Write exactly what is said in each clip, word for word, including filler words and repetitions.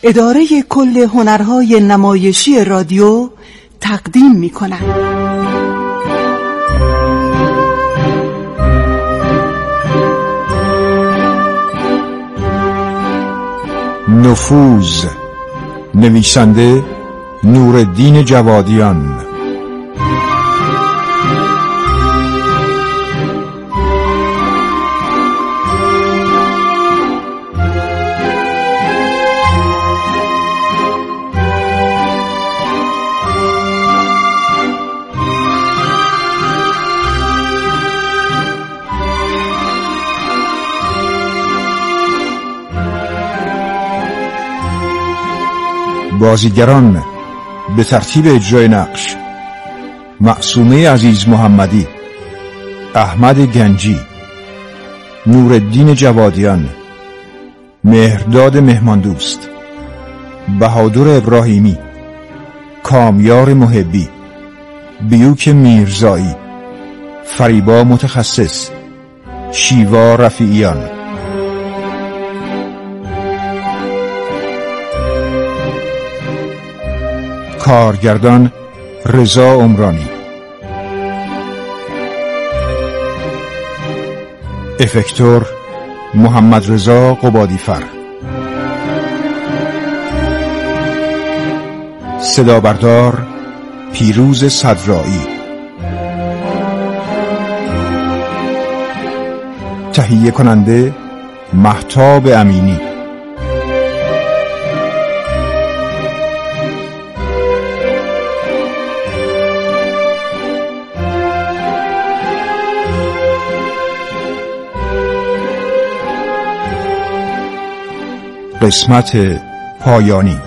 اداره کل هنرهای نمایشی رادیو تقدیم می کند. نفوذ، نویسنده نورالدین جوادیان، بازیگران به ترتیب اجرای نقش: معصومه عزیز محمدی، احمد گنجی، نورالدین جوادیان، مهرداد مهماندوست، بهادر ابراهیمی، کامیار محبی، بیوک میرزایی، فریبا متخصص، شیوا رفیعیان. کارگردان رضا عمرانی، افکتور محمد رضا قبادیفر، صدا بردار پیروز صدرایی، تهیه کننده مهتاب امینی. قسمت پایانی.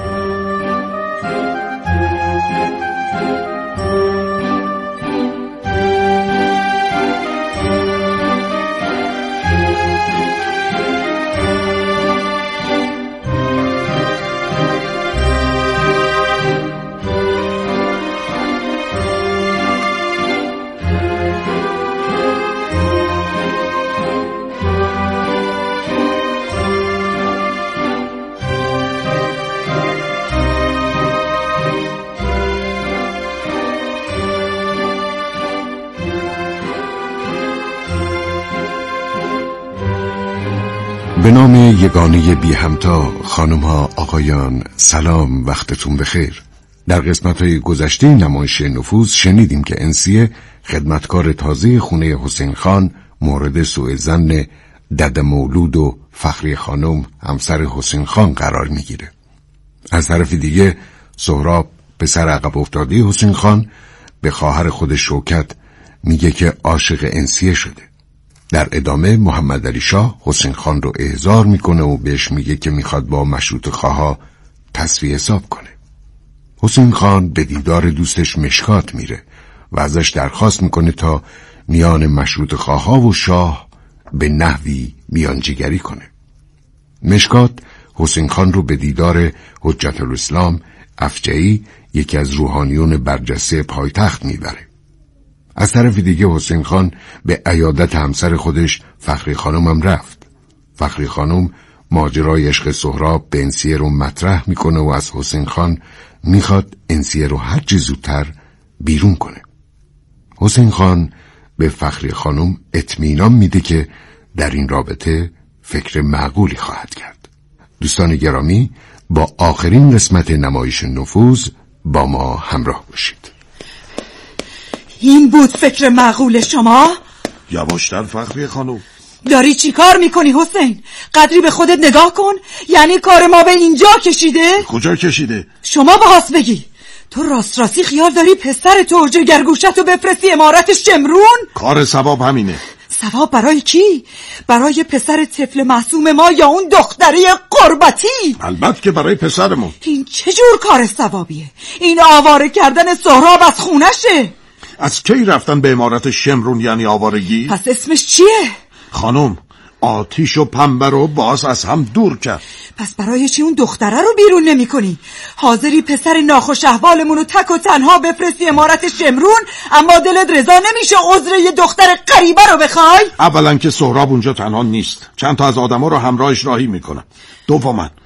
به نام یگانه بی همتا، خانم ها آقایان، سلام، وقتتون بخیر. در قسمت های گذشته نمایش نفوذ شنیدیم که انسیه خدمتکار تازه خونه حسین خان مورد سوء ظن دد مولود و فخری خانم همسر حسین خان قرار میگیره. از طرف دیگه سهراب پسر عقب افتاده حسین خان به خواهر خود شوکت میگه که عاشق انسیه شده. در ادامه محمد علی شاه حسین خان رو احضار میکنه و بهش میگه که میخواد با مشروط خواها تصفیه حساب کنه. حسین خان به دیدار دوستش مشکات میره و ازش درخواست میکنه تا میان مشروط خواها و شاه به نحوی میانجیگری کنه. مشکات حسین خان رو به دیدار حجت الاسلام افجعی، یکی از روحانیون برجسته پایتخت میبره. از طرف دیگه حسین خان به عیادت همسر خودش فخری خانم هم رفت. فخری خانم ماجرای عشق سهراب به انسیه رو مطرح میکنه و از حسین خان میخواد انسیه رو هر چه زودتر بیرون کنه. حسین خان به فخری خانم اطمینان میده که در این رابطه فکر معقولی خواهد کرد. دوستان گرامی، با آخرین قسمت نمایش نفوذ با ما همراه باشید. این بود فکر معقول شما؟ یواشتر فخری خانم. داری چی کار میکنی حسین؟ قدری به خودت نگاه کن. یعنی کار ما به اینجا کشیده؟ کجا کشیده؟ شما باز بگی. تو راست راستی خیال داری پسر تو جگرگوشتو بفرستی امارت شمرون؟ کار ثواب همینه. ثواب برای کی؟ برای پسر طفل معصوم ما یا اون دختره قربتی؟ البته که برای پسرمون. این چه جور کار ثوابیه؟ این آواره کردن سهراب از خونشه. از کی رفتن به امارت شمرون یعنی آوارگی؟ پس اسمش چیه؟ خانم، آتیش و پنبه رو باز از هم دور کرد. پس برای چی اون دختره رو بیرون نمی کنی؟ حاضری پسر ناخوش احوالمون رو تک و تنها بفرستی امارت شمرون، اما دلت رضا نمیشه عذر یه دختر غریبه رو بخوای؟ اولا که سهراب اونجا تنها نیست، چند تا از آدما رو همراهش راهی میکنم. دوما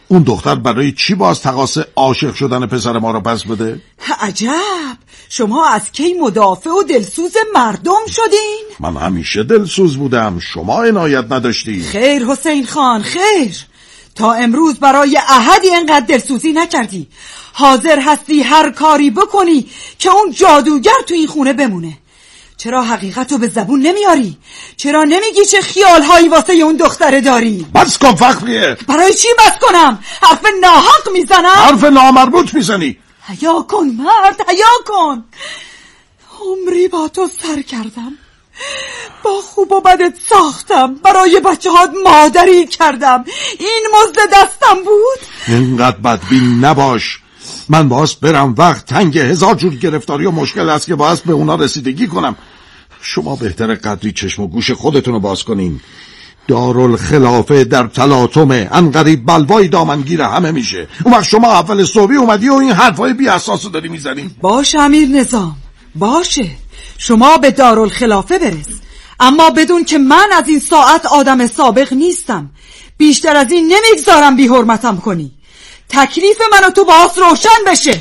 اون دختر برای چی باز تقاص عاشق شدن پسر ما رو پس بده؟ عجب، شما از کی مدافع و دلسوز مردم شدین؟ من همیشه دلسوز بودم، شما عنایت نداشتی. خیر حسین خان، خیر. تا امروز برای احدی اینقدر دلسوزی نکردی. حاضر هستی هر کاری بکنی که اون جادوگر تو این خونه بمونه. چرا حقیقتو به زبون نمیاری؟ چرا نمیگی چه خیالهایی واسه اون دختره داری؟ بس کن فخریه. برای چی بس کنم؟ حرف ناحق میزنم؟ حرف نامربوط میزنی. حیا کن مرد، حیا کن. عمری با تو سر کردم، با خوب و بدت ساختم، برای بچه هات مادری کردم. این مزد دستم بود؟ اینقدر بدبین نباش. من باز برم وقت تنگ، هزار جور گرفتاری و مشکل است که باز به اونا رسیدگی کنم. شما بهتر قدری چشم و گوش خودتون رو باز کنین. دارالخلافه در تلاطمه، انقریب بلوای دامنگیر همه میشه. اون وقت شما اول صبحی اومدی و این حرفای بی اساسو داری میزنی. باشه امیر نظام، باشه، شما به دارالخلافه برس، اما بدون که من از این ساعت آدم سابق نیستم. بیشتر از این نمیگذارم بی حرمتم کنی. تکلیف من و تو باز روشن بشه.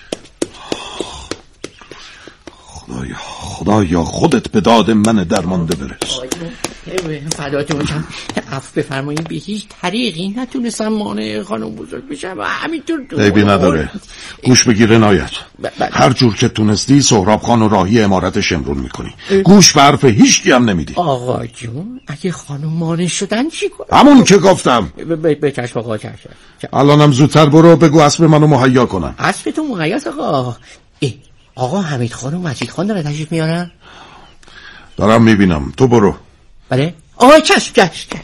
خدایا خدایا خودت به داد من درمانده برس. فداتون باشم، عفو بفرمایید، به هیچ طریقی نتونستم مانع خانم بزرگ بشم و همینطور عیبی نداره. گوش بگیر عنایت، هر جور که تونستی سهراب خان و راهی امارت شمرون میکنی. گوش به حرف هیچکی هم نمیدی. آقا جون، اگه خانم مانع شدن چی کنم؟ همون که گفتم. به چشم آقا، چشم. الانم زودتر برو بگو اسب منو مهیا کنن. اسبتون مهیاست آقا. آقا حمید خان و مجید خان داره تشریف میارن؟ دارم میبینم، تو برو. بله؟ آقا چشم چشم چشم.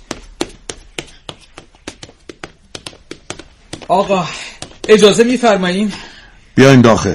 آقا اجازه میفرمایین؟ بیاین داخل.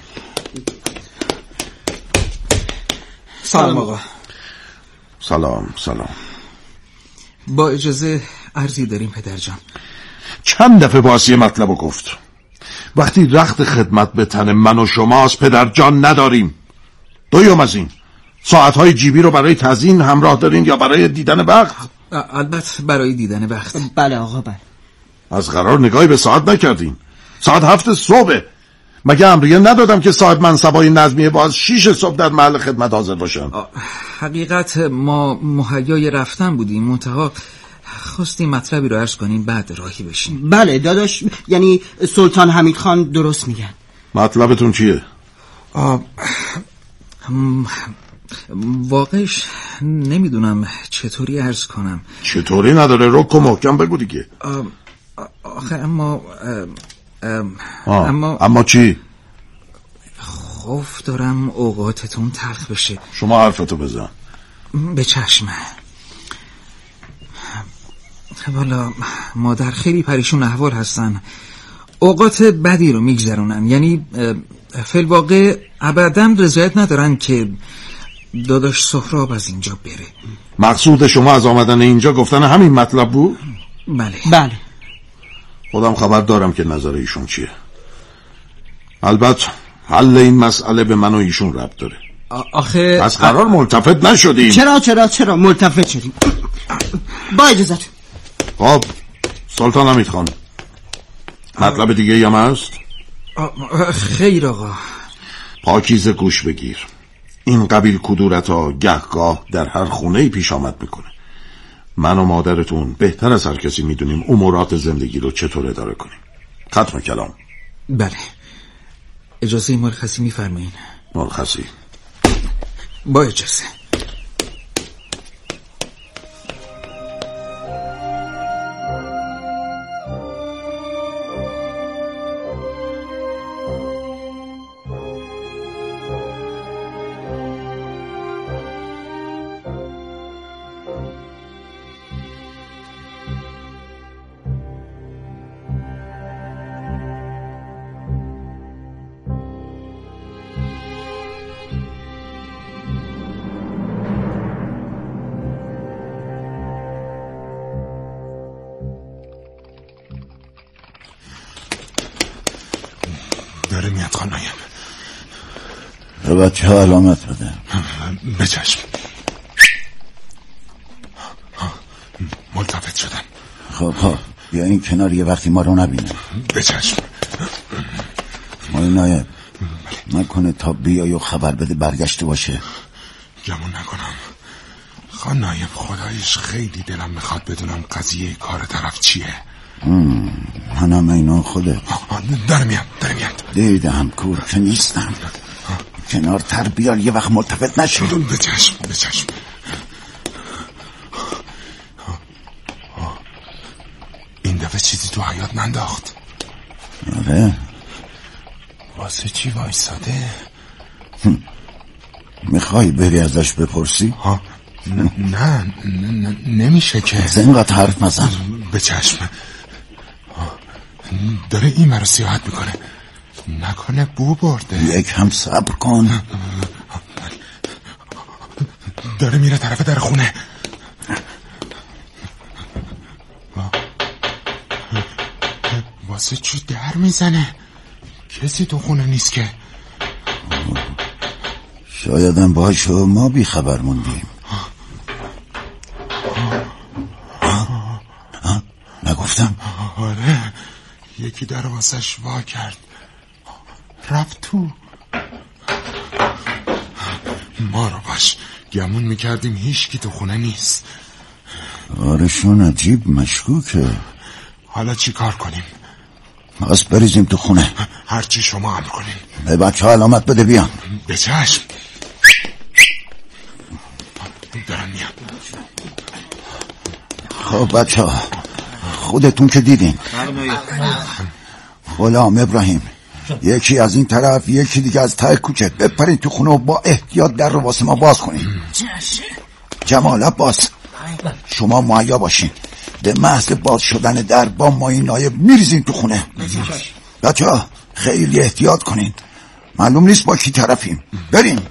سلام آقا. سلام سلام. با اجازه عرضی داریم پدرجان. چند دفعه باسی مطلبو گفت. وقتی رخت خدمت به تن من و شماست پدرجان نداریم. دویم از این، ساعتهای جیبی رو برای تزیین همراه دارین یا برای دیدن بخت؟ البته برای دیدن بخت. بله آقا بله. از قرار نگاهی به ساعت نکردین. ساعت هفت صبح. مگه امریه ندادم که صاحب منصبای نظمیه باز شیش صبح در محل خدمت حاضر باشن؟ حقیقت ما مهیای رفتن بودیم، منتها خواستیم مطلبی رو عرض کنیم بعد راهی بشیم. بله داداش، یعنی سلطان حمید خان درست میگن. مطلبتون چیه؟ آه... واقعش نمیدونم چطوری عرض کنم. چطوری نداره، رک و محکم بگو دیگه. آخه اما اما اما چی؟ خوف دارم اوقاتتون تلخ بشه. شما حرفتو بزن. به چشمه. والا مادر خیلی پریشون احوال هستن، اوقات بدی رو میگذرونن، یعنی فی الواقع ابداً رضایت ندارن که داداش سهراب از اینجا بره. مقصود شما از آمدن اینجا گفتن همین مطلب بود؟ بله بله. خودم خبر دارم که نظر ایشون چیه. البته حل این مسئله به من و ایشون ربط داره. آخه از قرار ملتفت نشدیم. چرا چرا چرا ملتفت شدیم؟ با اجازت. خب سلطان حمید خان، مطلب دیگه هم هست؟ خیر آقا. پاکیزه گوش بگیر. این قبیل کدورت ها گهگاه در هر خونه‌ای پیش آمد میکنه. من و مادرتون بهتر از هر کسی میدونیم امورات زندگی رو چطور اداره کنیم. ختم کلام. بله. اجازه مرخصی میفرمایین؟ مرخصی. با اجازه. داره میاد خانایم. به بچه ها علامت بده. بچشم. ملتفت شدن. خب ها بیا این کنار یه وقتی ما رو نبینه. به چشم. مای نایب نکنه تا بیای و خبر بده برگشته باشه. گمون نکنم. خان نایب خدایش خیلی دلم میخواد بدونم قضیه کار طرف چیه. منم اینا خودت. در میام در میاد. دیدم کور که نیستم. کنار تر بیار یه وقت ملتفت نشد. به چشم به چشم. این دفعه چیزی تو حیاط ننداخت. آره. واسه چی وایساده؟ میخوای بری ازش بپرسی؟ ها نه نه, نه نمیشه که. زنقت حرف نزن. به چشم. داره این مرا سیاحت میکنه. نکنه بو برده. یک هم صبر کن. داره میره طرف در خونه. واسه چی در میزنه؟ کسی تو خونه نیست که. شایدم باشو ما بی خبر موندیم. نگفتم؟ آره یکی در واسش وا کرد رفت تو. ما رو باش گمون میکردیم هیچ کی تو خونه نیست. آرشون عجیب مشکوکه. حالا چی کار کنیم؟ از بریزیم تو خونه. هرچی شما امر کنین. به بچه ها علامت بده بیان. به چشم. دارم میام. خب بچه ها خودتون که دیدین. غلام ابراهیم یکی از این طرف یکی دیگه از ته کوچه. بپرین تو خونه و با احتیاط در رو واسه ما باز کنین. جمال عباس شما مهیا باشین. به محض باز شدن در با مای نایب میریزین تو خونه. بچه ها خیلی احتیاط کنین. معلوم نیست با کی طرفیم. بریم.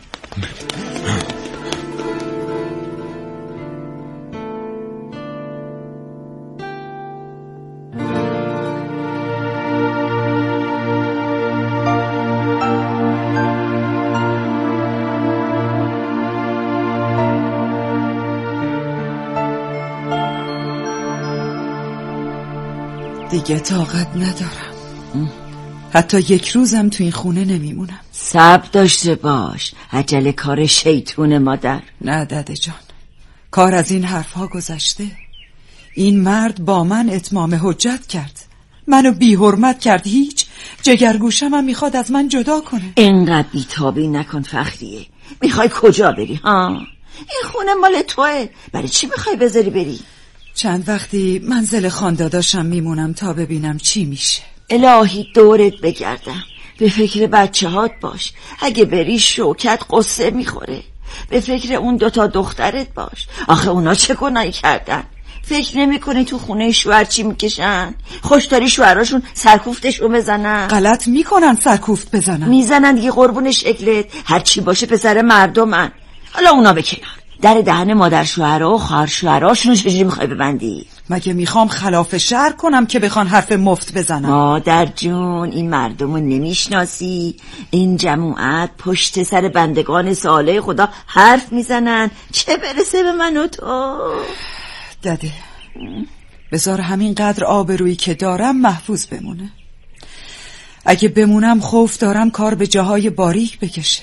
دیگه طاقت ندارم. حتی یک روزم تو این خونه نمیمونم. صبر داشته باش. عجله کار شیطون مادر. نه دده جان کار از این حرفها گذشته. این مرد با من اتمام حجت کرد. منو بی حرمت کرد. هیچ جگرگوشم هم میخواد از من جدا کنه. اینقدر بیتابی نکن فخریه. میخوای کجا بری ها؟ این خونه مال توه. برای چی میخوای بذاری بری؟ چند وقتی منزل خانداداشم میمونم تا ببینم چی میشه. الهی دورت بگردم. به فکر بچه هات باش. اگه بری شوکت قصه میخوره. به فکر اون دوتا دخترت باش. آخه اونا چه گناهی کردن؟ فکر نمی کنی تو خونه شوهر چی میکشن؟ خوشداری شوهراشون سرکوفتشون بزنن؟ غلط میکنن سرکوفت بزنن. میزنن دیگه قربون شکلت. هر چی باشه پسر مردمن. حالا اونا به کنار. در دهن مادر شوهرها و خواهر شوهرهاشون چجوری میخوای ببندی؟ مگه میخوام خلاف شهر کنم که بخوان حرف مفت بزنم؟ مادر جون این مردمو نمیشناسی؟ این جماعت پشت سر بندگان صالح خدا حرف میزنن. چه برسه به من و تو؟ دده بذار همینقدر آبرویی که دارم محفوظ بمونه. اگه بمونم خوف دارم کار به جاهای باریک بکشه.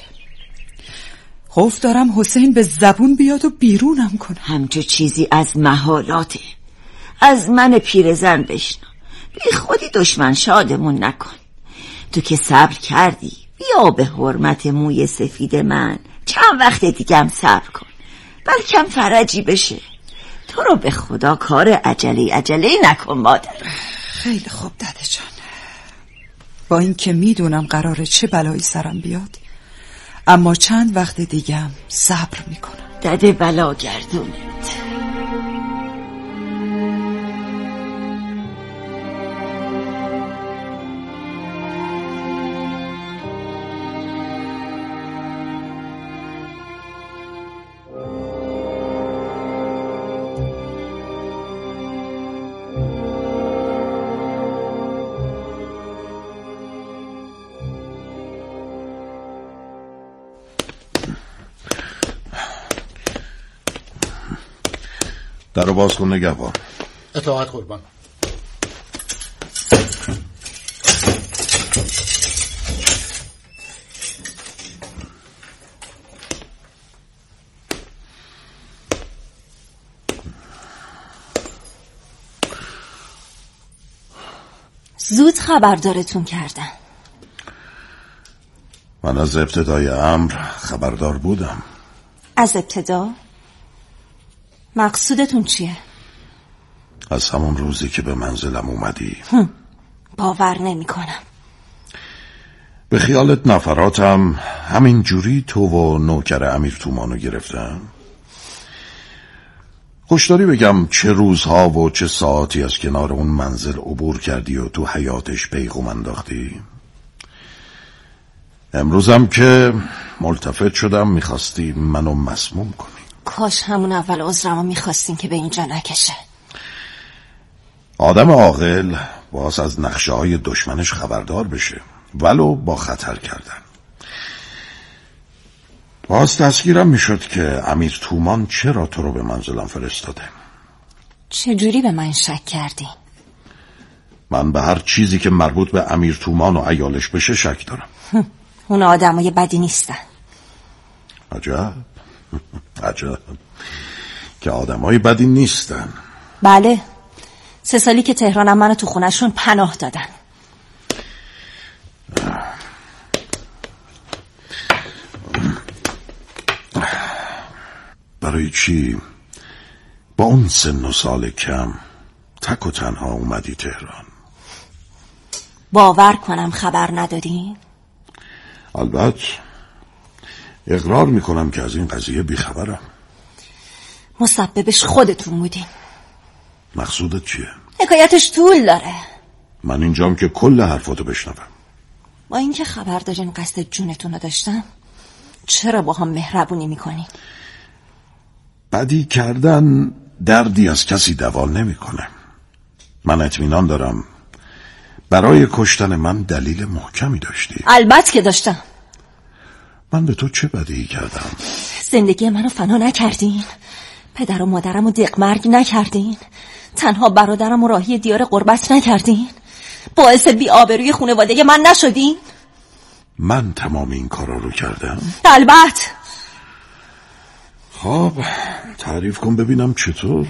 خوف دارم حسین به زبون بیاد و بیرونم کنه. همچه چیزی از محالاته. از من پیرزن بشنو. بی خودی دشمن شادمون نکن. تو که صبر کردی بیا به حرمت موی سفید من چند وقت دیگم صبر کن. بلکم فرجی بشه. تو رو به خدا کار عجله عجله نکن مادر. خیلی خوب دده جان. با این که میدونم قراره چه بلایی سرم بیاد اما چند وقت دیگم صبر میکنم. دده بلا گردونت. در رو باز کن نگهبان. اطاعت قربان. زود خبردارتون کردن. من از ابتدای امر خبردار بودم. از ابتدا؟ مقصودتون چیه؟ از همون روزی که به منزلم اومدی. باور نمی کنم. به خیالت نفراتم همین جوری تو و نوکر امیر تومانو گرفتم؟ خوشداری بگم چه روزها و چه ساعتی از کنار اون منزل عبور کردی و تو حیاتش پیغام انداختی؟ امروزم که ملتفت شدم میخواستی منو مسموم کنی. کاش همون اول عذرمو میخواستین که به اینجا نکشه. آدم عاقل باز از نقشه های دشمنش خبردار بشه، ولو با خطر کردن. باز تذکیرم میشد که امیر تومان چرا تو رو به منزلم فرستاده. چجوری به من شک کردی؟ من به هر چیزی که مربوط به امیر تومان و عیالش بشه شک دارم. اون آدمای بدی نیستن. عجب عجب که آدمای بدی نیستن. بله، سه سالی که تهرانم منو تو خونشون پناه دادن. برای چی با اون سن و سال کم تک و تنها اومدی تهران؟ باور کنم خبر ندادین؟ البته اقرار میکنم که از این قضیه بیخبرم. مسببش خودتون بودین. مقصودت چیه؟ حکایتش طول داره. من اینجام که کل حرفاتو بشنوم. با اینکه خبر دارین قصد جونتون رو داشتم، چرا با هم مهربونی میکنین؟ بدی کردن دردی از کسی دوا نمیکنه. من اطمینان دارم برای کشتن من دلیل محکمی داشتی. البته که داشتم. من به تو چه بدی کردم؟ زندگی منو فنا نکردین، پدر و مادرم رو دقمرگ نکردین، تنها برادرم و راهی دیار غربت نکردین، باعث بی آبروی خانواده من نشدین. من تمام این کارا رو کردم؟ البته. خب تعریف کن ببینم چطور.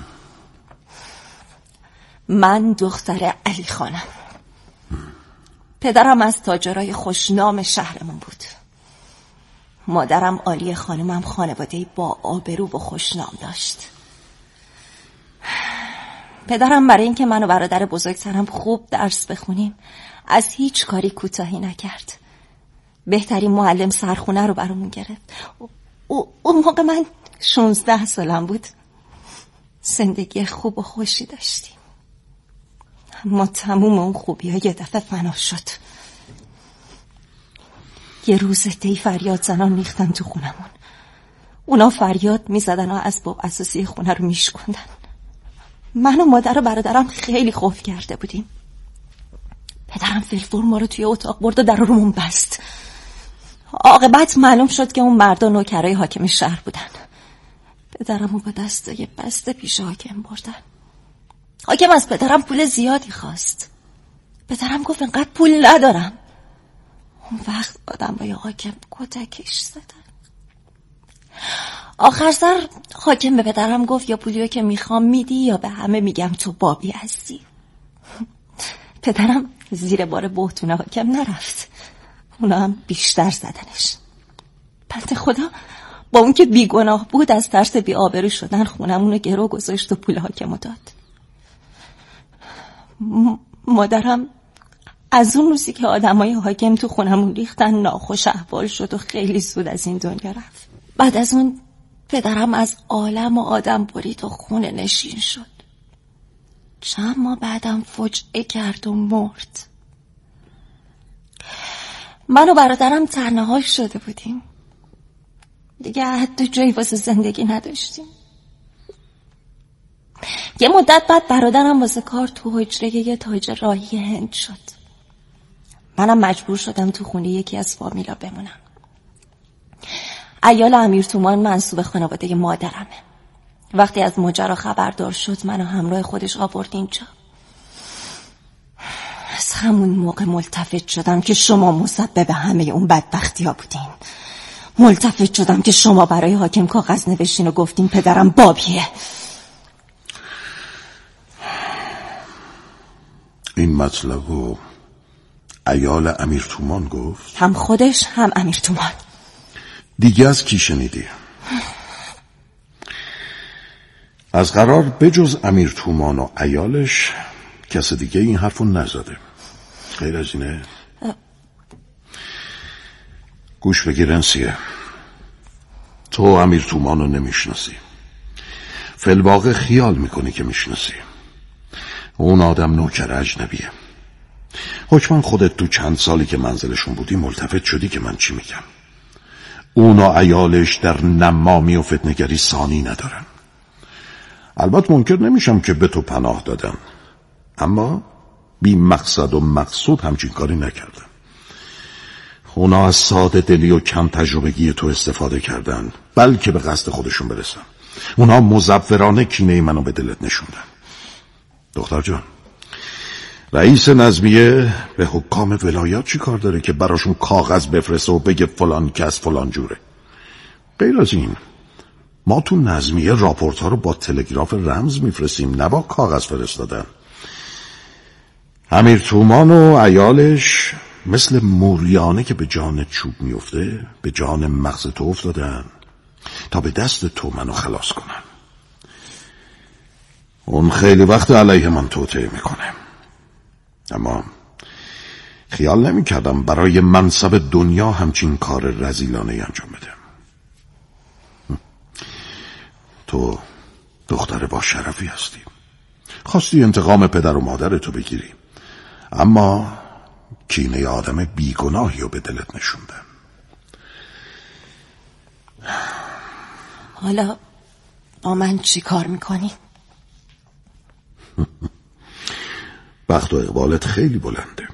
من دختر علی خانم، پدرم از تاجرای خوشنام شهرمون بود، مادرم عالی خانمم خانواده‌ای با آبرو و خوشنام داشت. پدرم برای اینکه من و برادر بزرگترم خوب درس بخونیم از هیچ کاری کوتاهی نکرد. بهترین معلم سرخونه رو برامون گرفت. اون موقع من شانزده سالم بود. زندگی خوب و خوشی داشتیم، اما تموم اون خوبی ها یه دفعه فنا شد. یه روز دی فریاد زنان ریختن تو خونمون. اونا فریاد میزدن و اسباب اساسی خونه رو میشکندن. من و مادر و برادرم خیلی خوف کرده بودیم. پدرم فیلفور ما رو توی اتاق برد و در رومون بست. عاقبت معلوم شد که اون مردا نوکرای حاکم شهر بودن. پدرمو با دستای بسته پیش حاکم بردن. حاکم از پدرم پول زیادی خواست. پدرم گفت انقدر پول ندارم. اون وقت آدم با حاکم کتکش زدن. آخر سر حاکم به پدرم گفت یا پولیو که میخوام میدی یا به همه میگم تو بابی هستی. پدرم زیر بار بهتون حاکم نرفت، اونا هم بیشتر زدنش. بنده خدا با اون که بیگناه بود از ترس بی آبرو شدن خونمونو گرو گذاشت و پول حاکمو داد. م- مادرم از اون روزی که آدمای حاکم تو خونمون ریختن ناخوش احوال شد و خیلی زود از این دنیا رفت. بعد از اون پدرم از عالم و آدم برید و خونه نشین شد. چند ماه بعدم فجعه کرد و مرد. من و برادرم تنها شده بودیم، دیگه حتی جایی واسه زندگی نداشتیم. یه مدت بعد برادرم واسه کار تو حجره یه تاجر راهی هند شد. منم مجبور شدم تو خونه یکی از فامیلا بمونم. عیال امیر تومان منسوب خانواده مادرمه. وقتی از ماجرا خبردار شد منو همراه خودش آورد اینجا. از همون موقع ملتفت شدم که شما مسبب همه اون بدبختی ها بودین. ملتفت شدم که شما برای حاکم کاغذ نوشتین و گفتین پدرم بابیه. این این مطلب رو عیال امیر تومان گفت؟ هم خودش هم امیر تومان. دیگه از کی شنیدی؟ از قرار بجز امیر تومان و عیالش کس دیگه این حرفو نزده. غیر از اینه؟ گوش بگیر انسیه، تو امیر تومان رو نمیشناسی، فی‌الواقع خیال میکنی که میشناسی. اون آدم نوکر اجنبیه. حکما خودت تو چند سالی که منزلشون بودی ملتفت شدی که من چی میگم. اون و عیالش در نمامی و فتنگری ثانی ندارن. البته منکر نمیشم که به تو پناه دادن، اما بی مقصد و مقصود همچین کاری نکردن. اونا از ساده دلی و کم تجربگی تو استفاده کردن بلکه به قصد خودشون برسن. اونا مزورانه کینه منو به دلت نشوندن. دختر جان، رئیس نظمیه به حکام ولایات چی کار داره که براشون کاغذ بفرسته و بگه فلان کس فلان جوره؟ غیر از این ما تو نظمیه راپورت ها رو با تلگراف رمز میفرستیم، نه با کاغذ فرستادن. امیر تومان و عیالش مثل موریانه که به جان چوب میفته به جان مغز تو افتادن تا به دست تو منو خلاص کنن. اون خیلی وقت علیه من توطئه میکنه، اما خیال نمی کردم برای منصب دنیا همچین کار رذیلانه انجام بده. تو دختر با شرفی هستی، خواستی انتقام پدر و مادر تو بگیری، اما کینه آدم بیگناهی رو به دلت نشوندن. حالا با من چی کار میکنی؟ بخت و اقبالت خیلی بلنده.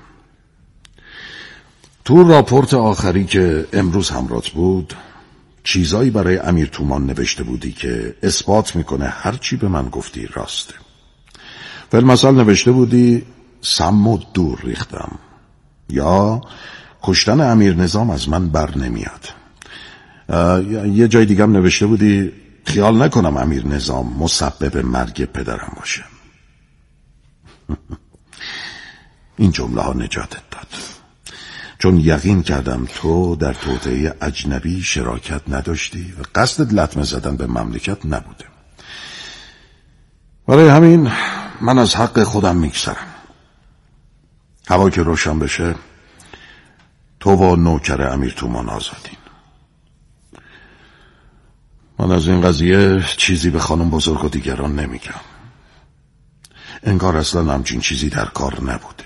تو راپورت آخری که امروز همراهت بود چیزایی برای امیر تومان نوشته بودی که اثبات میکنه هر چی به من گفتی راسته. فی‌المثل نوشته بودی سم و دور ریختم، یا کشتن امیر نظام از من بر نمیاد. یه جای دیگه هم نوشته بودی خیال نکنم امیر نظام مسبب مرگ پدرم باشه. این جمله ها نجاتت داد، چون یقین کردم تو در توطئه اجنبی شراکت نداشتی و قصد لطمه زدن به مملکت نبوده. برای همین من از حق خودم میگذرم. هوا که روشن بشه تو و نوکر امیر تومان آزادین. من از این قضیه چیزی به خانم بزرگ و دیگران نمیگم. انگار اصلا همچین چیزی در کار نبوده.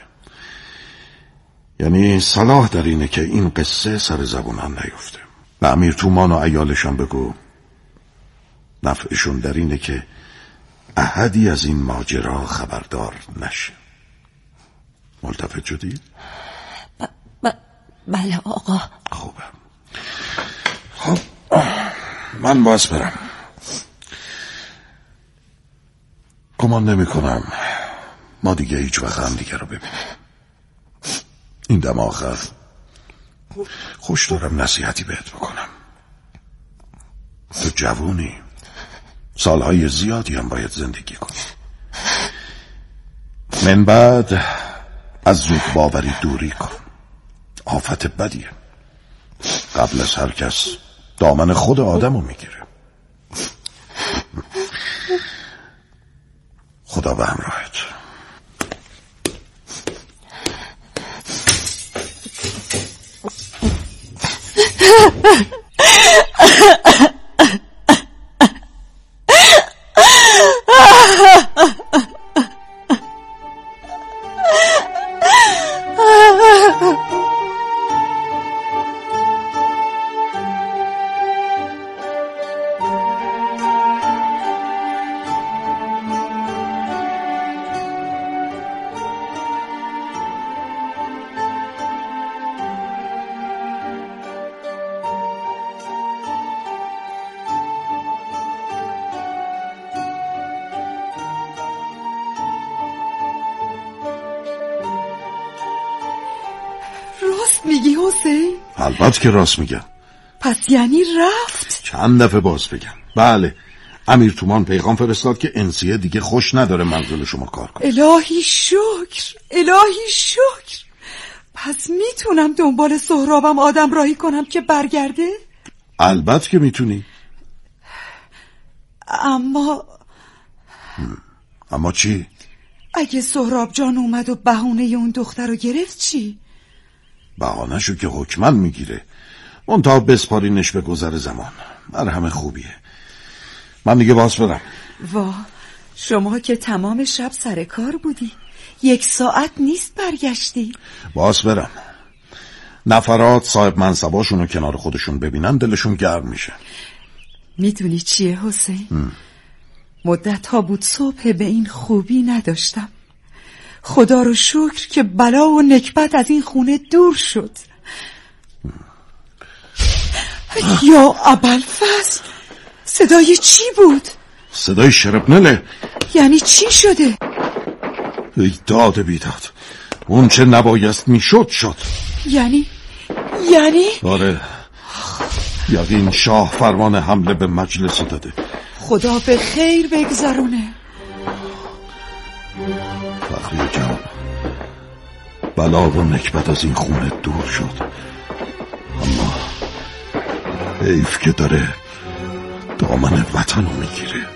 یعنی صلاح در اینه که این قصه سر زبونان نیفته. و امیر تومان و عیالشان بگو نفعشون در اینه که احدی از این ماجرا خبردار نشه. ملتفت شدی؟ ب... ب... بله آقا. خوبه. خب من باز برم. گمان نمی کنم ما دیگه هیچ وقت هم دیگه رو ببینیم. این دم آخر خوش دارم نصیحتی بهت بکنم. تو جوونی، سالهای زیادی هم باید زندگی کنی. من بعد از زود باوری دوری کن. آفت بدیه. قبل از هر کس دامن خود آدمو میگیره. خدا به همراهت. میگی حسین؟ البته که راست میگم. پس یعنی رفت؟ چند دفعه باز بگم. بله امیر تومان پیغام فرستاد که انسیه دیگه خوش نداره منزل شما کار کنه. الهی شکر، الهی شکر. پس میتونم دنبال سهرابم آدم راهی کنم که برگرده؟ البته که میتونی. اما اما چی؟ اگه سهراب جان اومد و بهونه اون دختر رو گرفت چی؟ بهانه شو که حکمن میگیره. اون تا بسپارینش به گذر زمان. مرهم خوبیه. من دیگه باز برم. واه، شما که تمام شب سر کار بودی، یک ساعت نیست برگشتی. باز برم. نفرات صاحب منصباشون رو کنار خودشون ببینن دلشون گرم میشه. میدونی چیه حسین؟ مدت ها بود صبح به این خوبی نداشتم. خدا رو شکر که بلا و نکبت از این خونه دور شد. یا ابوالفضل، صدای چی بود؟ صدای شرپنله. یعنی چی شده؟ ای داد بیداد، اون چه نبایست میشد شد. یعنی یعنی آره، یقین شاه فرمان حمله به مجلس داده. خدا به خیر بگذرونه. فخری جان، بلا و نکبت از این خونه دور شد، اما حیف که داره دامن وطن رو میگیره.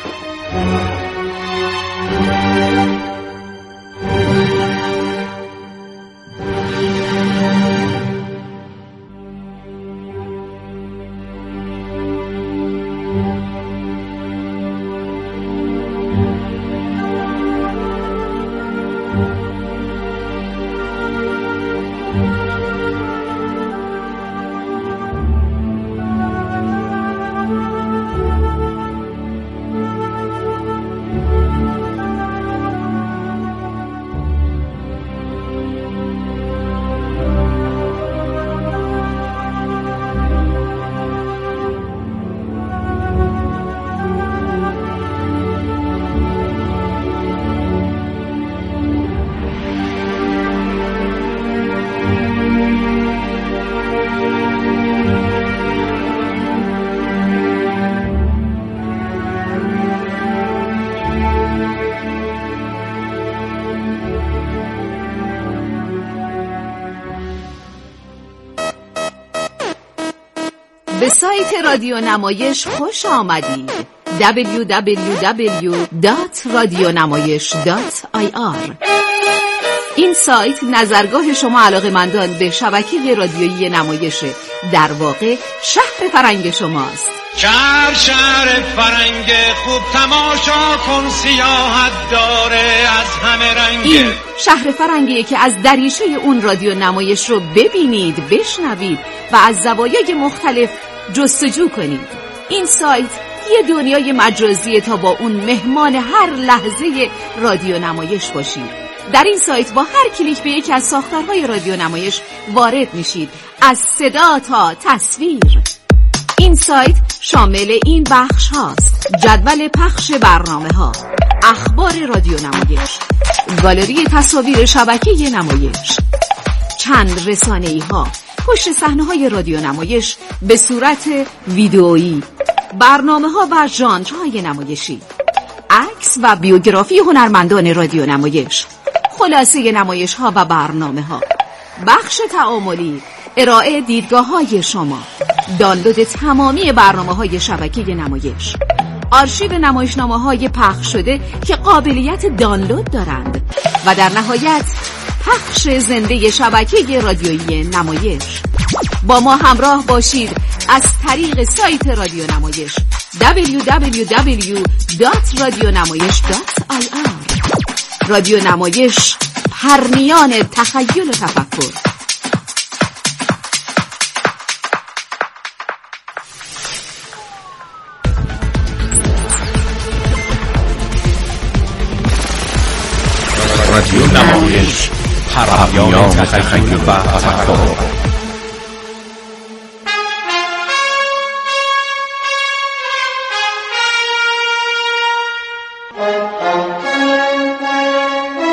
به سایت رادیو نمایش خوش آمدید. دبلیو دبلیو دبلیو دات رادیونمایش دات آی آر. این سایت نظرگاه شما علاقه‌مندان به شبکه رادیویی نمایشه، در واقع شهر فرنگ شماست. شهر شهر فرنگ خوب تماشا کن، سیاحت داره از همه رنگ. این شهر فرنگیه که از دریچه اون رادیو نمایش رو ببینید، بشنوید و از زوایای مختلف جستجو کنید. این سایت یه دنیای مجازیه تا با اون مهمان هر لحظه رادیو نمایش باشید. در این سایت با هر کلیک به یکی از ساختارهای رادیو نمایش وارد میشید، از صدا تا تصویر. این سایت شامل این بخش هاست: جدول پخش برنامه ها، اخبار رادیو نمایش، گالری تصاویر شبکه نمایش، چند رسانه‌ای ها، پشت صحنه های رادیو نمایش به صورت ویدئویی، برنامه ها و ژانرهای نمایشی، عکس و بیوگرافی هنرمندان رادیو نمایش، خلاصه نمایش ها و برنامه ها، بخش تعاملی، ارائه دیدگاه های شما، دانلود تمامی برنامه های شبکه نمایش، آرشیو نمایشنامه های پخش شده که قابلیت دانلود دارند و در نهایت پخش زنده شبکه رادیویی نمایش. با ما همراه باشید از طریق سایت رادیو نمایش دبلیو دبلیو دبلیو دات رادیونمایش دات آی آر. رادیو نمایش، پرنیان تخیل و تفکر. رادیو نمایش، پرنیان تخیل و تفکر.